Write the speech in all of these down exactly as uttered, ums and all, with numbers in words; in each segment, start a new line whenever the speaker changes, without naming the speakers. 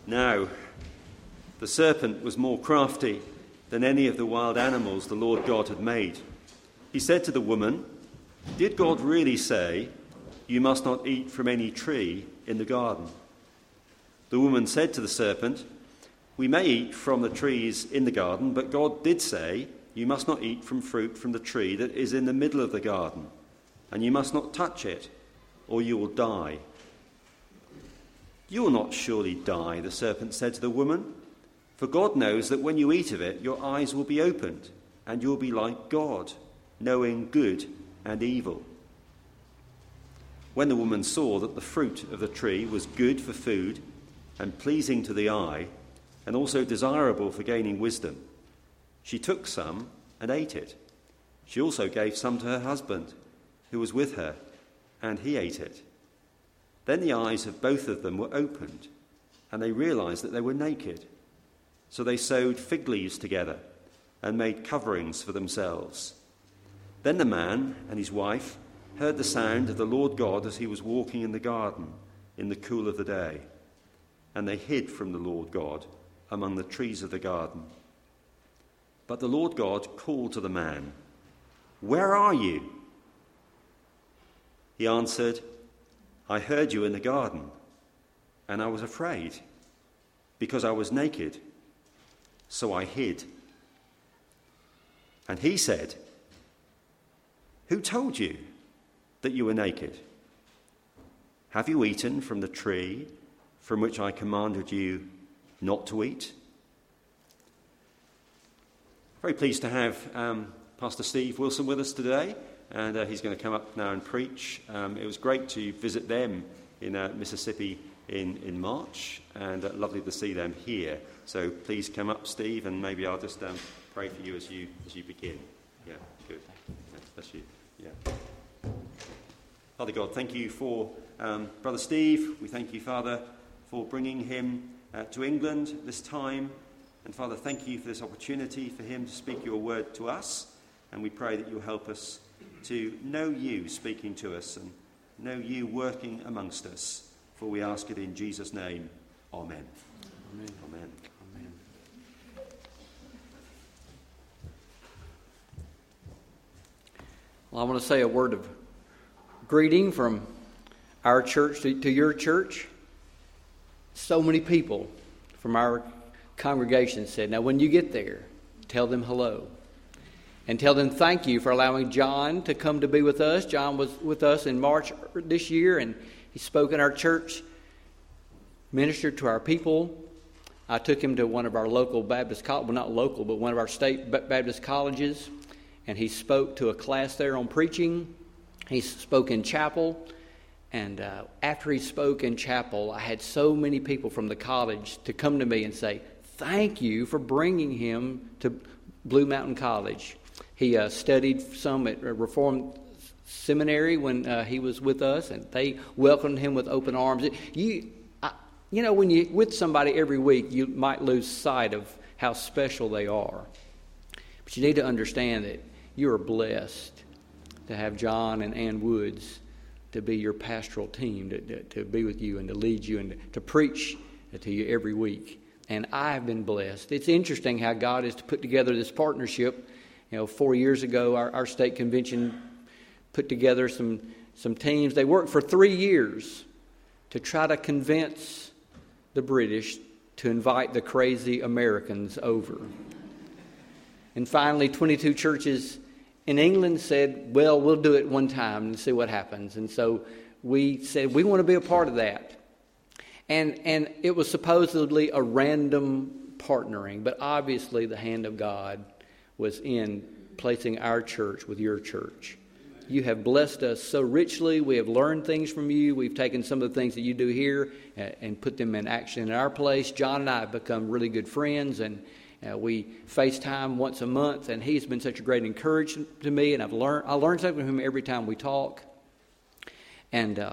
Now, the serpent was more crafty than any of the wild animals the Lord God had made. He said to the woman, "Did God really say, 'You must not eat from any tree in the garden'?" The woman said to the serpent, "We may eat from the trees in the garden, but God did say, 'You must not eat from fruit from the tree that is in the middle of the garden, and you must not touch it, or you will die.'" "You will not surely die," the serpent said to the woman, "for God knows that when you eat of it, your eyes will be opened, and you will be like God, knowing good and evil." When the woman saw that the fruit of the tree was good for food and pleasing to the eye, and also desirable for gaining wisdom, she took some and ate it. She also gave some to her husband, who was with her, and he ate it. Then the eyes of both of them were opened, and they realized that they were naked. So they sewed fig leaves together and made coverings for themselves. Then the man and his wife heard the sound of the Lord God as he was walking in the garden in the cool of the day, and they hid from the Lord God among the trees of the garden. But the Lord God called to the man, "Where are you?" He answered, "I heard you in the garden, and I was afraid, because I was naked, so I hid." And he said, "Who told you that you were naked? Have you eaten from the tree from which I commanded you not to eat?" Very pleased to have um, Pastor Steve Wilson with us today, and uh, he's going to come up now and preach. Um, it was great to visit them in uh, Mississippi in, in March, and uh, lovely to see them here. So please come up, Steve, and maybe I'll just um, pray for you as you as you begin. Yeah, good. That's you. Yeah. Father God, thank you for um, Brother Steve. We thank you, Father, for bringing him uh, to England this time. And Father, thank you for this opportunity for him to speak your word to us. And we pray that you'll help us to know you speaking to us and know you working amongst us. For we ask it in Jesus' name. Amen. Amen. Amen. Amen.
Well, I want to say a word of greeting from our church to, to your church. So many people from our congregation said, "Now when you get there, tell them hello. And tell them thank you for allowing John to come to be with us." John was with us in March this year, and he spoke in our church, ministered to our people. I took him to one of our local Baptist colleges, well, not local, but one of our state Baptist colleges, and he spoke to a class there on preaching. He spoke in chapel, and uh, after he spoke in chapel, I had so many people from the college to come to me and say, "Thank you for bringing him to Blue Mountain College." He uh, studied some at Reformed Seminary when uh, he was with us, and they welcomed him with open arms. You, I, you know, when you're with somebody every week, you might lose sight of how special they are. But you need to understand that you are blessed to have John and Ann Woods to be your pastoral team, to, to, to be with you and to lead you and to, to preach to you every week. And I've been blessed. It's interesting how God has put together this partnership. You know, four years ago, our, our state convention put together some, some teams. They worked for three years to try to convince the British to invite the crazy Americans over. And finally, twenty-two churches in England said, "Well, we'll do it one time and see what happens." And so we said, we want to be a part of that. And and it was supposedly a random partnering, but obviously the hand of God was in placing our church with your church. You have blessed us so richly. We have learned things from you. We've taken some of the things that you do here and put them in action in our place. John and I have become really good friends, and uh, we FaceTime once a month, and he's been such a great encouragement to me, and I've learned I learn something from him every time we talk. And uh,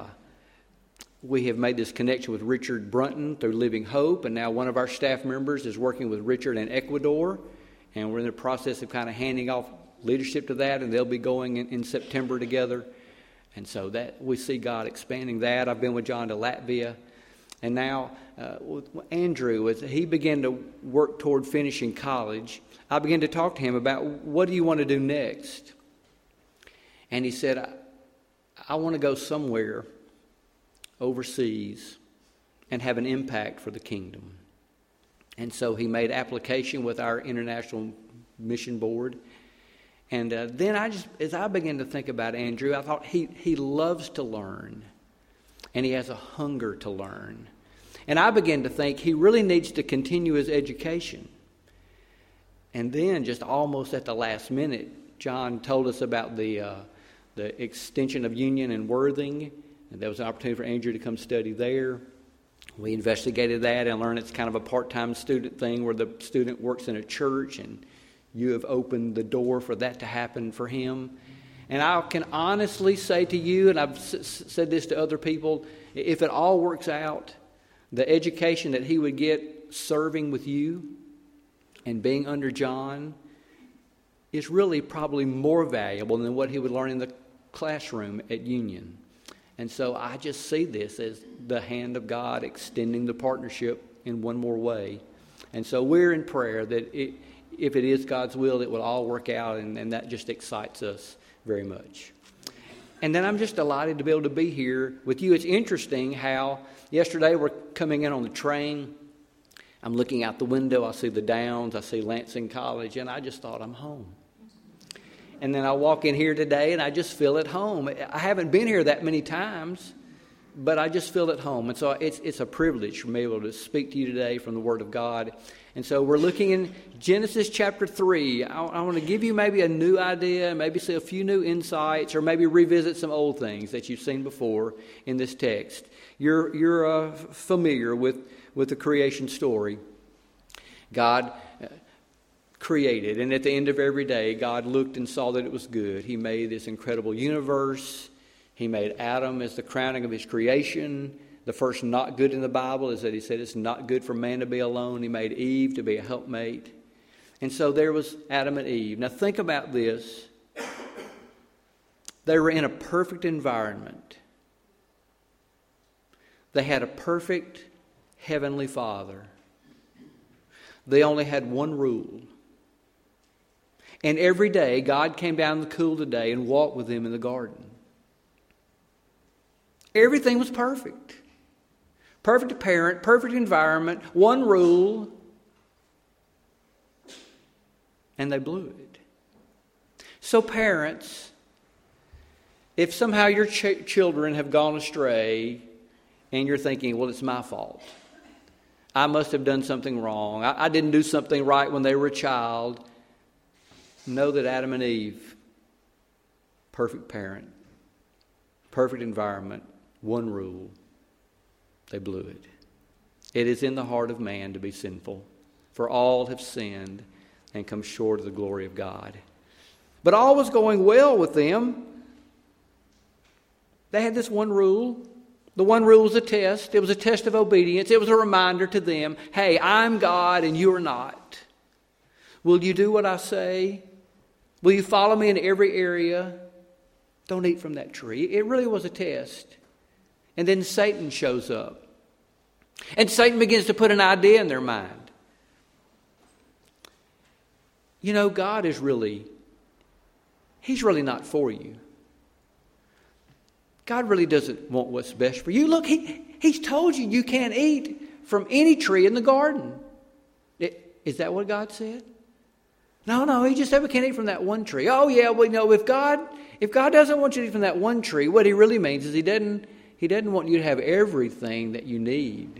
we have made this connection with Richard Brunton through Living Hope, and now one of our staff members is working with Richard in Ecuador. And we're in the process of kind of handing off leadership to that, and they'll be going in, in September together. And so that we see God expanding that. I've been with John to Latvia. And now uh, with Andrew, as he began to work toward finishing college, I began to talk to him about, what do you want to do next? And he said, I, I want to go somewhere overseas and have an impact for the kingdom. And so he made application with our International Mission Board. And uh, then I just, as I began to think about Andrew, I thought he, he loves to learn. And he has a hunger to learn. And I began to think he really needs to continue his education. And then just almost at the last minute, John told us about the uh, the extension of Union in Worthing. And there was an opportunity for Andrew to come study there. We investigated that and learned it's kind of a part-time student thing where the student works in a church, and you have opened the door for that to happen for him. And I can honestly say to you, and I've s- said this to other people, if it all works out, the education that he would get serving with you and being under John is really probably more valuable than what he would learn in the classroom at Union. And so I just see this as the hand of God extending the partnership in one more way. And so we're in prayer that it, if it is God's will, it will all work out, and, and that just excites us very much. And then I'm just delighted to be able to be here with you. It's interesting how yesterday we're coming in on the train. I'm looking out the window. I see the Downs. I see Lansing College. And I just thought, I'm home. And then I walk in here today and I just feel at home. I haven't been here that many times, but I just feel at home. And so it's it's a privilege for me able to speak to you today from the Word of God. And so we're looking in Genesis chapter three. I, I want to give you maybe a new idea, maybe see a few new insights, or maybe revisit some old things that you've seen before in this text. You're you're uh, familiar with, with the creation story. God uh, created, and at the end of every day, God looked and saw that it was good. He made this incredible universe. He made Adam as the crowning of his creation. The first not good in the Bible is that he said it's not good for man to be alone. He made Eve to be a helpmate. And so there was Adam and Eve. Now think about this. They were in a perfect environment. They had a perfect heavenly Father. They only had one rule. And every day, God came down in the cool of the day and walked with them in the garden. Everything was perfect. Perfect parent, perfect environment, one rule. And they blew it. So parents, if somehow your ch- children have gone astray and you're thinking, well, it's my fault. I must have done something wrong. I, I didn't do something right when they were a child. Know that Adam and Eve, perfect parent, perfect environment, one rule, they blew it. It is in the heart of man to be sinful, for all have sinned and come short of the glory of God. But all was going well with them. They had this one rule. The one rule was a test. It was a test of obedience. It was a reminder to them, hey, I'm God and you are not. Will you do what I say? Will you follow me in every area? Don't eat from that tree. It really was a test. And then Satan shows up. And Satan begins to put an idea in their mind. You know, God is really, He's really not for you. God really doesn't want what's best for you. Look, he, He's told you you can't eat from any tree in the garden. It, is that what God said? No, no, He just said we can't eat from that one tree. Oh, yeah, well, no, if God, if God doesn't want you to eat from that one tree, what He really means is He doesn't, He doesn't want you to have everything that you need.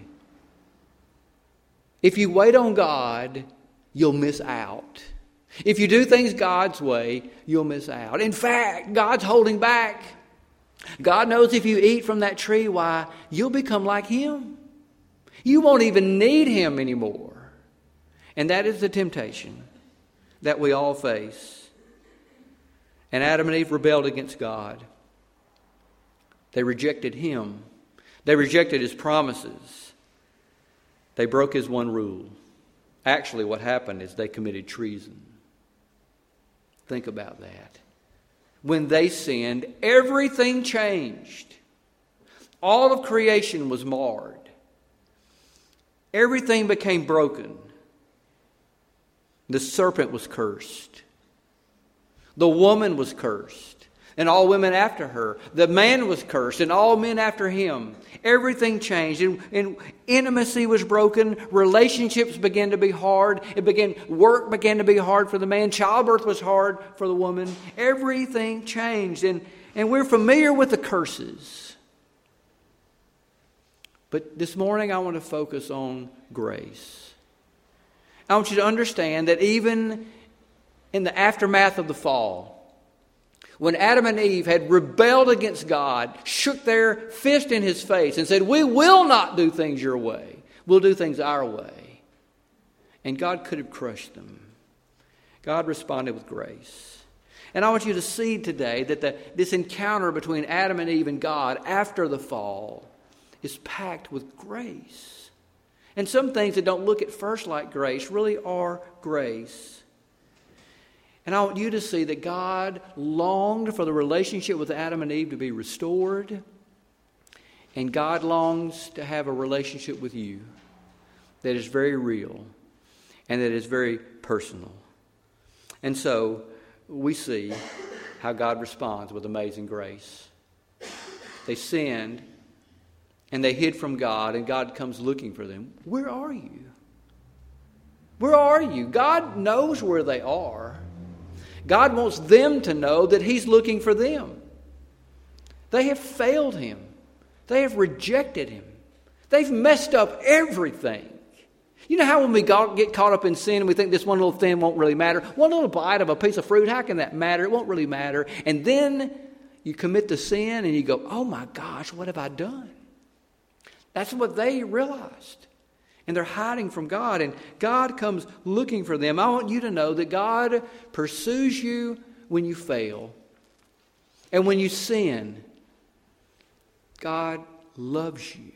If you wait on God, you'll miss out. If you do things God's way, you'll miss out. In fact, God's holding back. God knows if you eat from that tree, why, you'll become like Him. You won't even need Him anymore. And that is the temptation that we all face. And Adam and Eve rebelled against God. They rejected Him. They rejected His promises. They broke His one rule. Actually, what happened is they committed treason. Think about that. When they sinned, everything changed. All of creation was marred. everything became broken. The serpent was cursed. The woman was cursed, and all women after her. The man was cursed, and all men after him. Everything changed, and, and intimacy was broken. Relationships began to be hard. It began, work began to be hard for the man. Childbirth was hard for the woman. Everything changed, and, and we're familiar with the curses. But this morning I want to focus on grace. I want you to understand that even in the aftermath of the fall, when Adam and Eve had rebelled against God, shook their fist in his face and said, "We will not do things your way. We'll do things our way." And God could have crushed them. God responded with grace. And I want you to see today that the, this encounter between Adam and Eve and God after the fall is packed with grace. And some things that don't look at first like grace really are grace. And I want you to see that God longed for the relationship with Adam and Eve to be restored. And God longs to have a relationship with you that is very real and that is very personal. And so we see how God responds with amazing grace. They sinned. And they hid from God, and God comes looking for them. Where are you? Where are you? God knows where they are. God wants them to know that He's looking for them. They have failed Him. They have rejected Him. They've messed up everything. You know how when we get caught up in sin and we think this one little thing won't really matter? One little bite of a piece of fruit, how can that matter? It won't really matter. And then you commit the sin and you go, "Oh my gosh, what have I done?" That's what they realized. And they're hiding from God. And God comes looking for them. I want you to know that God pursues you when you fail. And when you sin, God loves you.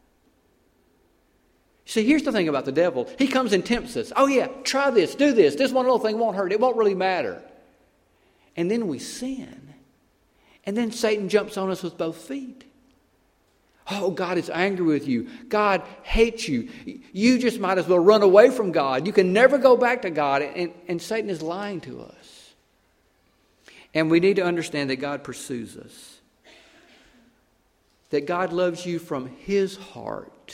See, here's the thing about the devil. He comes and tempts us. "Oh yeah, try this, do this. This one little thing won't hurt. It won't really matter." And then we sin. And then Satan jumps on us with both feet. Oh, God is angry with you. God hates you. You just might as well run away from God. You can never go back to God. And, and Satan is lying to us. And we need to understand that God pursues us. That God loves you from His heart.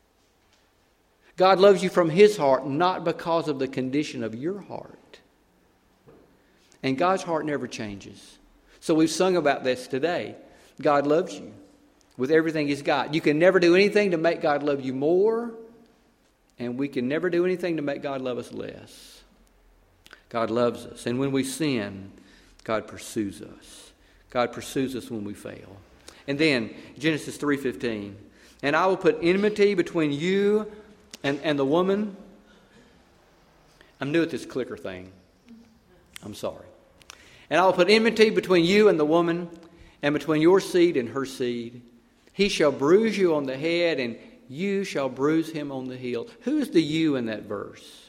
God loves you from His heart, not because of the condition of your heart. And God's heart never changes. So we've sung about this today. God loves you with everything He's got. You can never do anything to make God love you more, and we can never do anything to make God love us less. God loves us. And when we sin, God pursues us. God pursues us when we fail. And then, Genesis three fifteen, "And I will put enmity between you and, and the woman." I'm new at this clicker thing. I'm sorry. "And I will put enmity between you and the woman, and between your seed and her seed. He shall bruise you on the head, and you shall bruise him on the heel." Who is the you in that verse?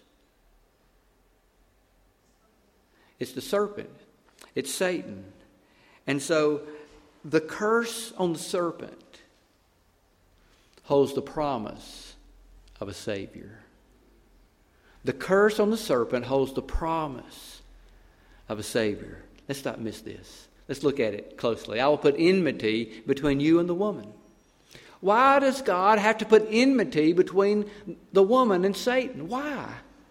It's the serpent. It's Satan. And so the curse on the serpent holds the promise of a Savior. The curse on the serpent holds the promise of a Savior. Let's not miss this. Let's look at it closely. "I will put enmity between you and the woman." Why does God have to put enmity between the woman and Satan? Why?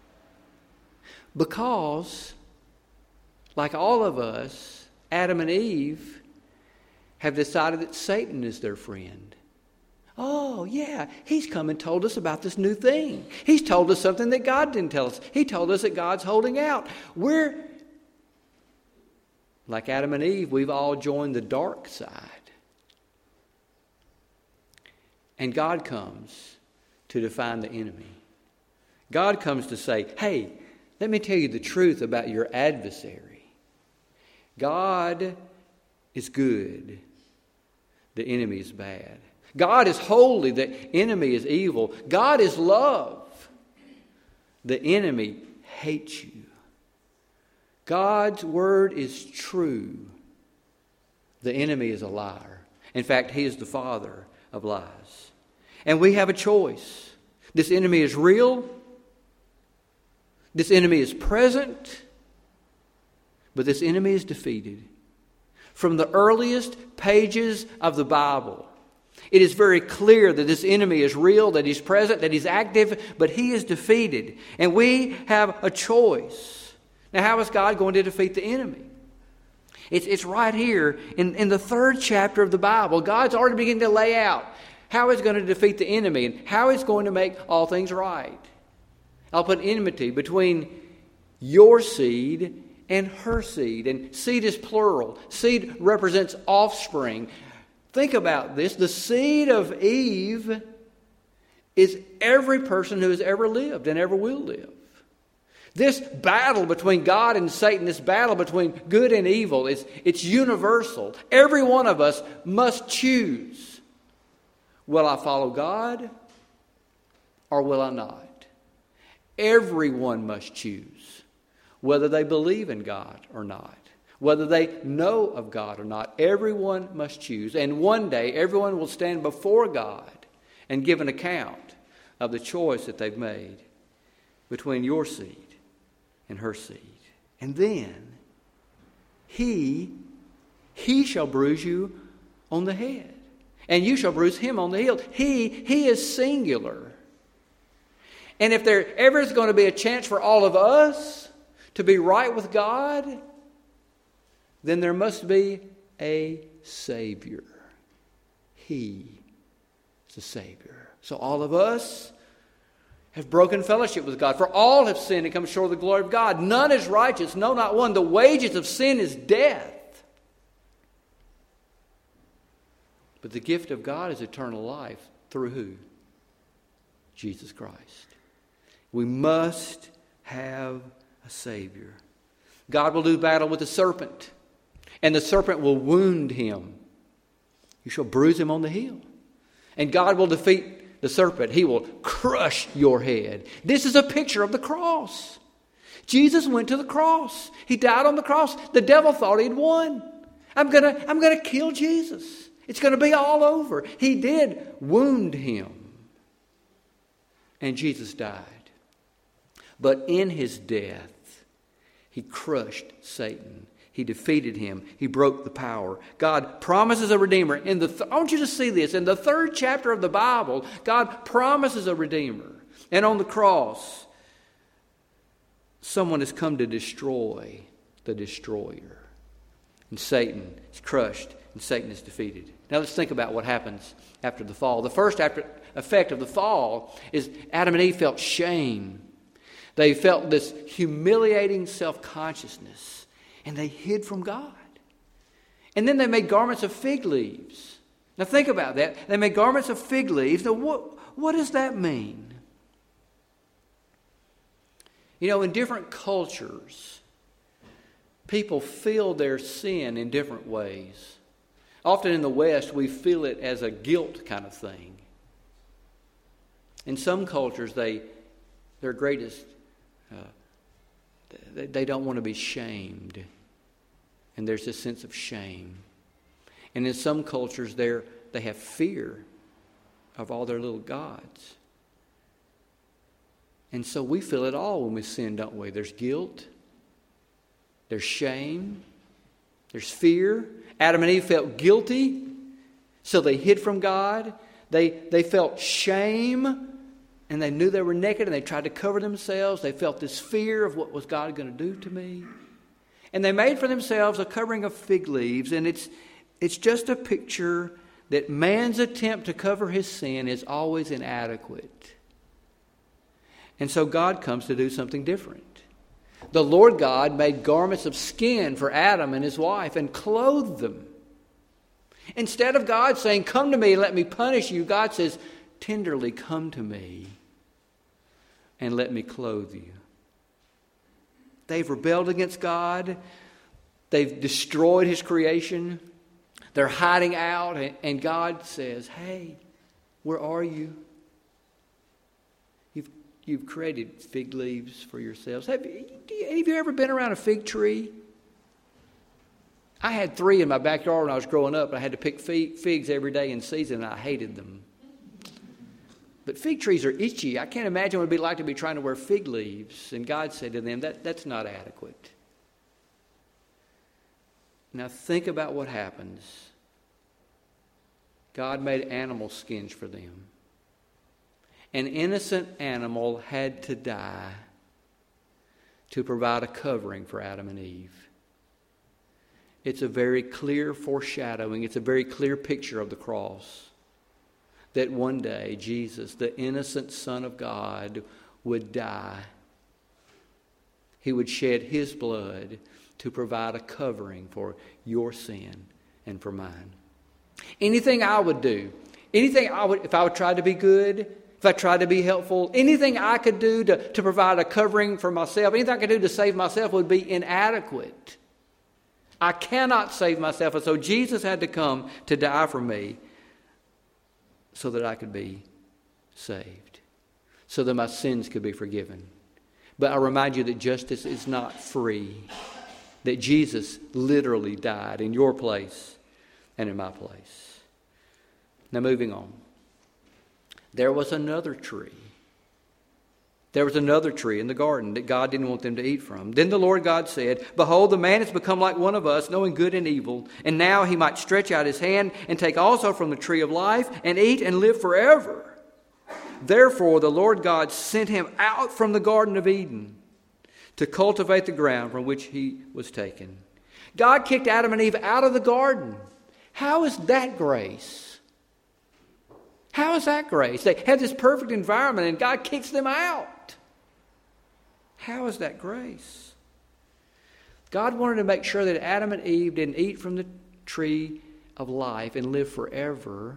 Because, like all of us, Adam and Eve have decided that Satan is their friend. Oh, yeah, he's come and told us about this new thing. He's told us something that God didn't tell us. He told us that God's holding out. We're Like Adam and Eve, we've all joined the dark side. And God comes to define the enemy. God comes to say, "Hey, let me tell you the truth about your adversary. God is good. The enemy is bad. God is holy. The enemy is evil. God is love. The enemy hates you. God's word is true. The enemy is a liar. In fact, he is the father of lies. And we have a choice This enemy is real. This enemy is present. But this enemy is defeated. From the earliest pages of the Bible, it is very clear that this enemy is real, that he's present, that he's active, but he is defeated. And we have a choice. Now, how is God going to defeat the enemy? It's, it's right here in, in the third chapter of the Bible. God's already beginning to lay out how he's going to defeat the enemy and how he's going to make all things right. I'll put enmity between your seed and her seed. And seed is plural. Seed represents offspring. Think about this. The seed of Eve is every person who has ever lived and ever will live. This battle between God and Satan, this battle between good and evil, is it's universal. Every one of us must choose. Will I follow God or will I not? Everyone must choose whether they believe in God or not. Whether they know of God or not, everyone must choose. And one day, everyone will stand before God and give an account of the choice that they've made between your seed and her seed. And then, he, he shall bruise you on the head, and you shall bruise him on the heel. He, he is singular. And if there ever is going to be a chance for all of us to be right with God, then there must be a Savior. He is the Savior. So all of us have broken fellowship with God. For all have sinned and come short of the glory of God. None is righteous, no, not one. The wages of sin is death. But the gift of God is eternal life. Through who? Jesus Christ. We must have a Savior. God will do battle with the serpent, and the serpent will wound him. You shall bruise him on the heel. And God will defeat the serpent. He will crush your head. This is a picture of the cross. Jesus went to the cross. He died on the cross. The devil thought he'd won. I'm gonna, I'm gonna kill Jesus. It's going to be all over. He did wound him. And Jesus died. But in his death, he crushed Satan. He defeated him. He broke the power. God promises a Redeemer. In the th- I want you to see this. In the third chapter of the Bible, God promises a Redeemer. And on the cross, someone has come to destroy the destroyer. And Satan is crushed and Satan is defeated. Now let's think about what happens after the fall. The first after, effect of the fall is Adam and Eve felt shame. They felt this humiliating self-consciousness. And they hid from God. And then they made garments of fig leaves. Now think about that. They made garments of fig leaves. Now what, what does that mean? You know, in different cultures, people feel their sin in different ways. Often in the West, we feel it as a guilt kind of thing. In some cultures, they their greatest, uh, they, they don't want to be shamed. And there's this sense of shame. And in some cultures, they're, they have fear of all their little gods. And so we feel it all when we sin, don't we? There's guilt. There's shame. There's fear. Adam and Eve felt guilty, so they hid from God. They, they felt shame, and they knew they were naked, and they tried to cover themselves. They felt this fear of what was God going to do to me. And they made for themselves a covering of fig leaves, and it's, it's just a picture that man's attempt to cover his sin is always inadequate. And so God comes to do something different. The Lord God made garments of skin for Adam and his wife and clothed them. Instead of God saying, "Come to me, let me punish you," God says, "Tenderly come to me and let me clothe you." They've rebelled against God. They've destroyed his creation. They're hiding out, and God says, "Hey, where are you? You've, you've created fig leaves for yourselves." Have you, have you ever been around a fig tree? I had three in my backyard when I was growing up. I had to pick figs every day in season, and I hated them. But fig trees are itchy. I can't imagine what it would be like to be trying to wear fig leaves. And God said to them, that, that's not adequate. Now think about what happens. God made animal skins for them. An innocent animal had to die to provide a covering for Adam and Eve. It's a very clear foreshadowing. It's a very clear picture of the cross. That one day Jesus, the innocent Son of God, would die. He would shed His blood to provide a covering for your sin and for mine. Anything I would do, anything I would, if I would try to be good, if I tried to be helpful, anything I could do to, to provide a covering for myself, anything I could do to save myself would be inadequate. I cannot save myself, and so Jesus had to come to die for me so that I could be saved, so that my sins could be forgiven. But I remind you that justice is not free, that Jesus literally died in your place and in my place. Now moving on. There was another tree. There was another tree in the garden that God didn't want them to eat from. Then the Lord God said, Behold, the man has become like one of us, knowing good and evil. And now he might stretch out his hand and take also from the tree of life and eat and live forever. Therefore the Lord God sent him out from the Garden of Eden to cultivate the ground from which he was taken. God kicked Adam and Eve out of the garden. How is that grace? How is that grace? They have this perfect environment and God kicks them out. How is that grace? God wanted to make sure that Adam and Eve didn't eat from the tree of life and live forever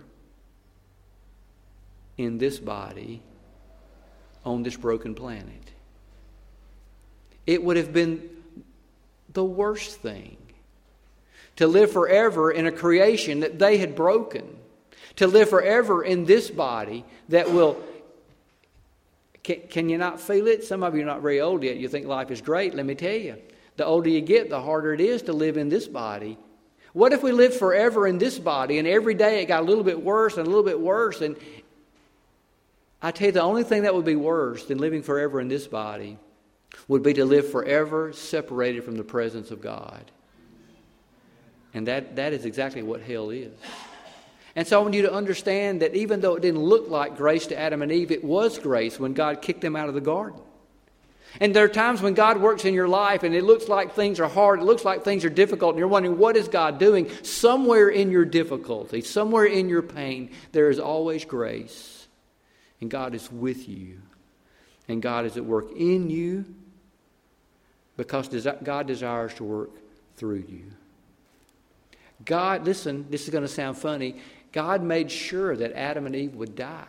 in this body on this broken planet. It would have been the worst thing to live forever in a creation that they had broken. To live forever in this body that will... Can, can you not feel it? Some of you are not very old yet. You think life is great. Let me tell you. The older you get, the harder it is to live in this body. What if we lived forever in this body and every day it got a little bit worse and a little bit worse? And I tell you, the only thing that would be worse than living forever in this body would be to live forever separated from the presence of God. And that, that is exactly what hell is. And so I want you to understand that even though it didn't look like grace to Adam and Eve, it was grace when God kicked them out of the garden. And there are times when God works in your life and it looks like things are hard, it looks like things are difficult, and you're wondering, what is God doing? Somewhere in your difficulty, somewhere in your pain, there is always grace. And God is with you. And God is at work in you because God desires to work through you. God, listen, this is going to sound funny. God made sure that Adam and Eve would die.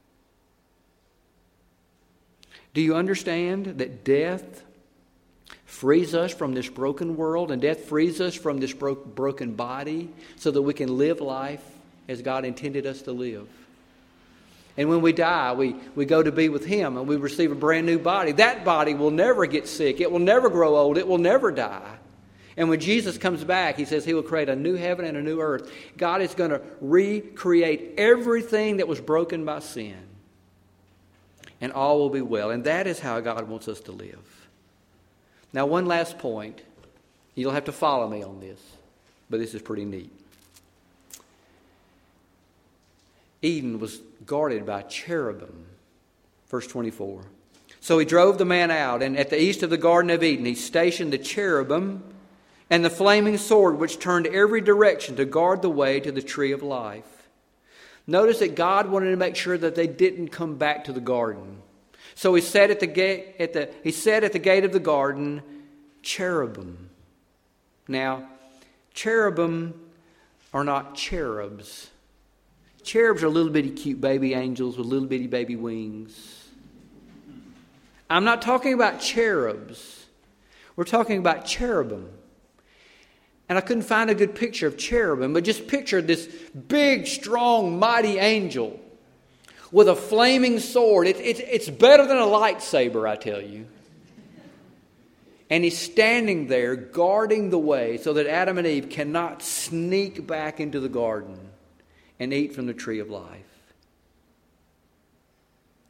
Do you understand that death frees us from this broken world and death frees us from this bro- broken body so that we can live life as God intended us to live? And when we die, we, we go to be with Him and we receive a brand new body. That body will never get sick. It will never grow old. It will never die. And when Jesus comes back, He says He will create a new heaven and a new earth. God is going to recreate everything that was broken by sin. And all will be well. And that is how God wants us to live. Now, one last point. You'll have to follow me on this. But this is pretty neat. Eden was guarded by cherubim. Verse twenty-four. So He drove the man out, and at the east of the Garden of Eden, He stationed the cherubim and the flaming sword which turned every direction to guard the way to the tree of life. Notice that God wanted to make sure that they didn't come back to the garden. So He set at the gate at the He set at the gate of the garden cherubim. Now, cherubim are not cherubs. Cherubs are little bitty cute baby angels with little bitty baby wings. I'm not talking about cherubs. We're talking about cherubim. And I couldn't find a good picture of cherubim, but just picture this big, strong, mighty angel with a flaming sword. It, it, it's better than a lightsaber, I tell you. And He's standing there guarding the way so that Adam and Eve cannot sneak back into the garden and eat from the tree of life.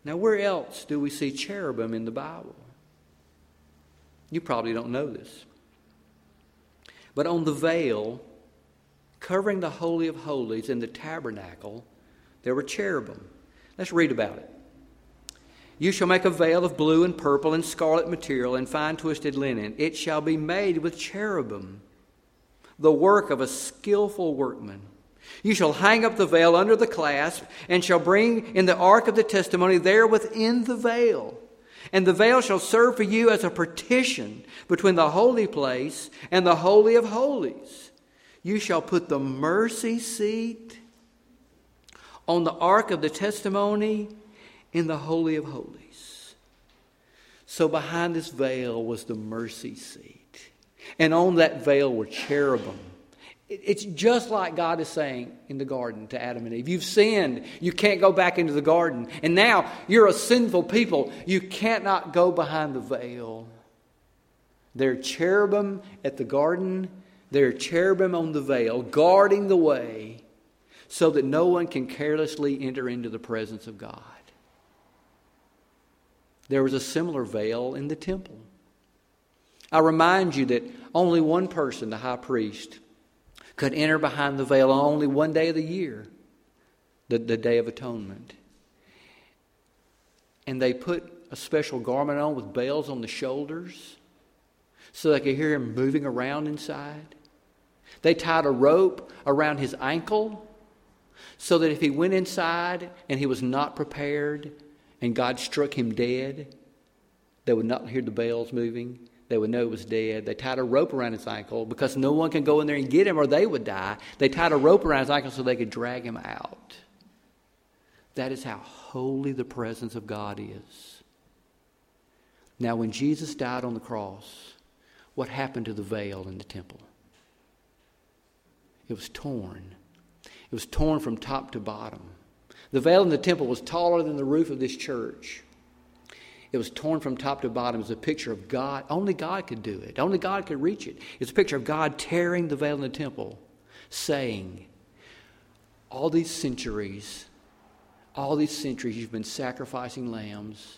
Now, where else do we see cherubim in the Bible? You probably don't know this. But on the veil, covering the Holy of Holies in the tabernacle, there were cherubim. Let's read about it. You shall make a veil of blue and purple and scarlet material and fine twisted linen. It shall be made with cherubim, the work of a skillful workman. You shall hang up the veil under the clasp, and shall bring in the ark of the testimony there within the veil. And the veil shall serve for you as a partition between the holy place and the Holy of Holies. You shall put the mercy seat on the ark of the testimony in the Holy of Holies. So behind this veil was the mercy seat. And on that veil were cherubim. It's just like God is saying in the garden to Adam and Eve. You've sinned. You can't go back into the garden. And now you're a sinful people. You cannot go behind the veil. There are cherubim at the garden. There are cherubim on the veil, guarding the way so that no one can carelessly enter into the presence of God. There was a similar veil in the temple. I remind you that only one person, the high priest, could enter behind the veil on only one day of the year, the, the Day of Atonement. And they put a special garment on with bells on the shoulders so they could hear him moving around inside. They tied a rope around his ankle so that if he went inside and he was not prepared and God struck him dead, they would not hear the bells moving. They would know it was dead. They tied a rope around his ankle because no one can go in there and get him or they would die. They tied a rope around his ankle so they could drag him out. That is how holy the presence of God is. Now, when Jesus died on the cross, what happened to the veil in the temple? It was torn. It was torn from top to bottom. The veil in the temple was taller than the roof of this church. It was torn from top to bottom. It was a picture of God. Only God could do it. Only God could reach it. It's a picture of God tearing the veil in the temple, saying, all these centuries, all these centuries you've been sacrificing lambs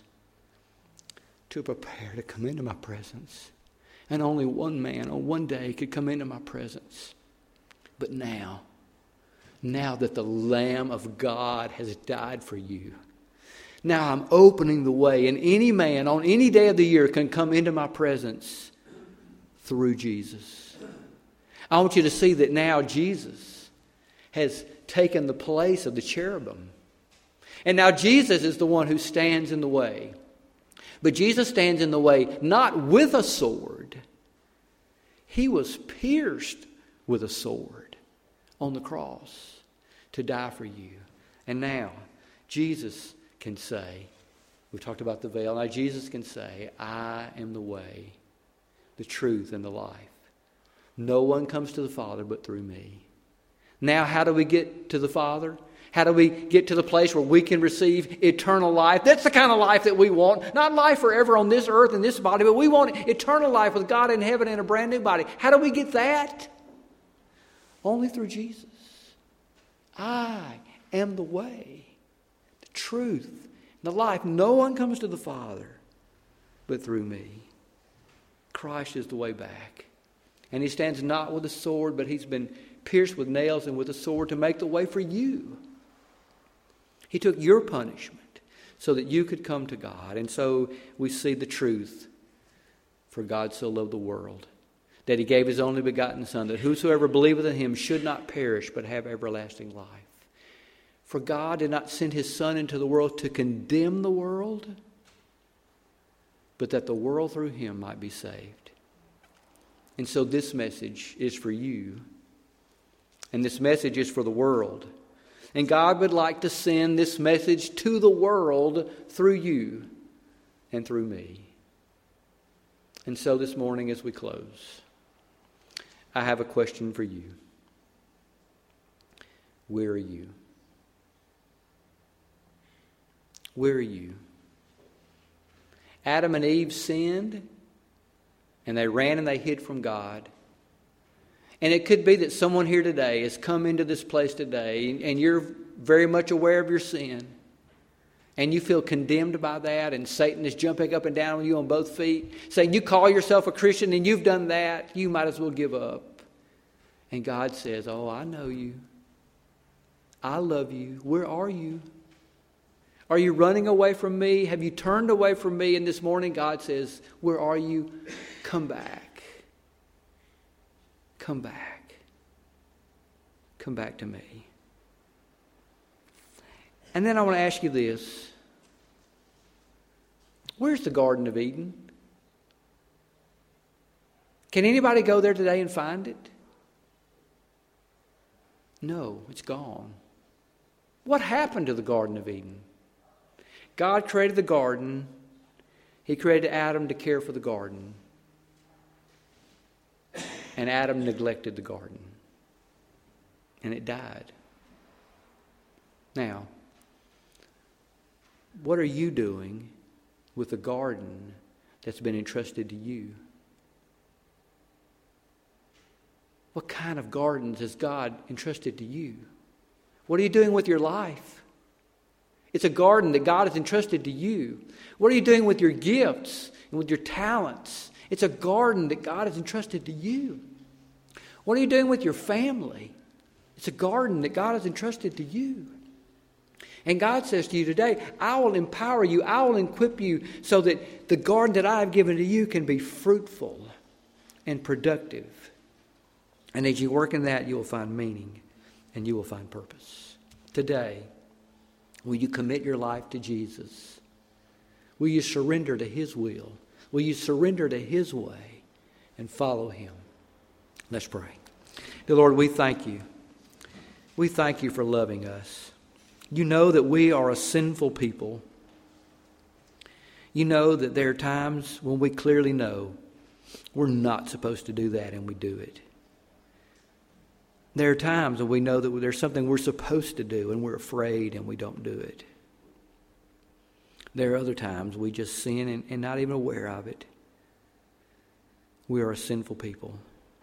to prepare to come into my presence. And only one man on one day could come into my presence. But now, now that the Lamb of God has died for you, now I'm opening the way, and any man on any day of the year can come into my presence through Jesus. I want you to see that now Jesus has taken the place of the cherubim. And now Jesus is the one who stands in the way. But Jesus stands in the way not with a sword. He was pierced with a sword on the cross to die for you. And now Jesus can say, we talked about the veil, now Jesus can say, I am the way, the truth, and the life. No one comes to the Father but through me. Now how do we get to the Father? How do we get to the place where we can receive eternal life? That's the kind of life that we want. Not life forever on this earth and this body, but we want eternal life with God in heaven in a brand new body. How do we get that? Only through Jesus. I am the way, the truth, the life. No one comes to the Father but through me. Christ is the way back. And he stands not with a sword, but he's been pierced with nails and with a sword to make the way for you. He took your punishment so that you could come to God. And so we see the truth. For God so loved the world that he gave his only begotten Son, that whosoever believeth in him should not perish but have everlasting life. For God did not send his Son into the world to condemn the world, but that the world through him might be saved. And so this message is for you. And this message is for the world. And God would like to send this message to the world through you and through me. And so this morning as we close, I have a question for you. Where are you? Where are you? Adam and Eve sinned, and they ran and they hid from God. And it could be that someone here today has come into this place today, and you're very much aware of your sin. and you feel condemned by that, and Satan is jumping up and down on you on both feet, saying you call yourself a Christian and you've done that, you might as well give up. And God says, oh, I know you. I love you. Where are you? Are you running away from me? Have you turned away from me? And this morning God says, where are you? Come back. Come back. Come back to me. And then I want to ask you this. Where's the Garden of Eden? Can anybody go there today and find it? No, it's gone. What happened to the Garden of Eden? God created the garden. He created Adam to care for the garden. And Adam neglected the garden. And it died. Now, what are you doing with the garden that's been entrusted to you? What kind of gardens has God entrusted to you? What are you doing with your life? It's a garden that God has entrusted to you. What are you doing with your gifts and with your talents? It's a garden that God has entrusted to you. What are you doing with your family? It's a garden that God has entrusted to you. And God says to you today, I will empower you, I will equip you so that the garden that I have given to you can be fruitful and productive. And as you work in that, you will find meaning and you will find purpose. Today, will you commit your life to Jesus? Will you surrender to His will? Will you surrender to His way and follow Him? Let's pray. Dear Lord, we thank you. We thank you for loving us. You know that we are a sinful people. You know that there are times when we clearly know we're not supposed to do that and we do it. There are times when we know that there's something we're supposed to do and we're afraid and we don't do it. There are other times we just sin and, and not even aware of it. We are a sinful people.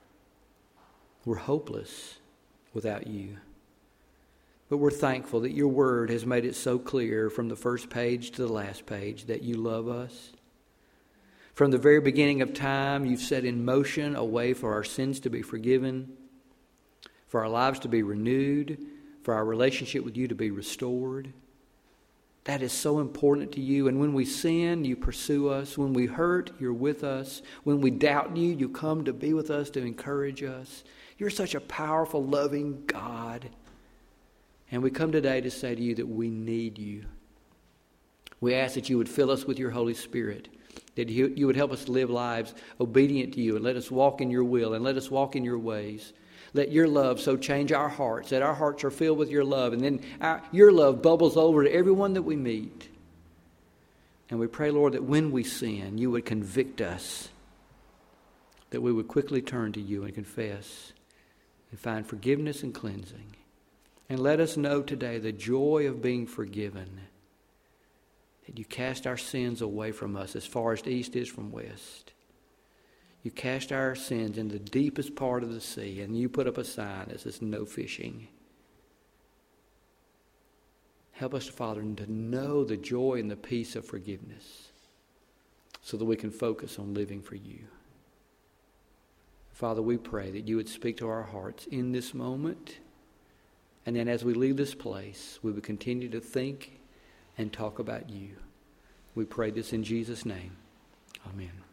We're hopeless without you. But we're thankful that your word has made it so clear from the first page to the last page that you love us. From the very beginning of time, you've set in motion a way for our sins to be forgiven, for our lives to be renewed, for our relationship with you to be restored. That is so important to you. And when we sin, you pursue us. When we hurt, you're with us. When we doubt you, you come to be with us, to encourage us. You're such a powerful, loving God. And we come today to say to you that we need you. We ask that you would fill us with your Holy Spirit, that you, you would help us live lives obedient to you and let us walk in your will and let us walk in your ways. Let your love so change our hearts, that our hearts are filled with your love, and then our, your love bubbles over to everyone that we meet. And we pray, Lord, that when we sin, you would convict us, that we would quickly turn to you and confess and find forgiveness and cleansing. And let us know today the joy of being forgiven, that you cast our sins away from us as far as the east is from west. You cast our sins in the deepest part of the sea, and you put up a sign that says no fishing. Help us, Father, to know the joy and the peace of forgiveness so that we can focus on living for you. Father, we pray that you would speak to our hearts in this moment, and then as we leave this place, we would continue to think and talk about you. We pray this in Jesus' name. Amen.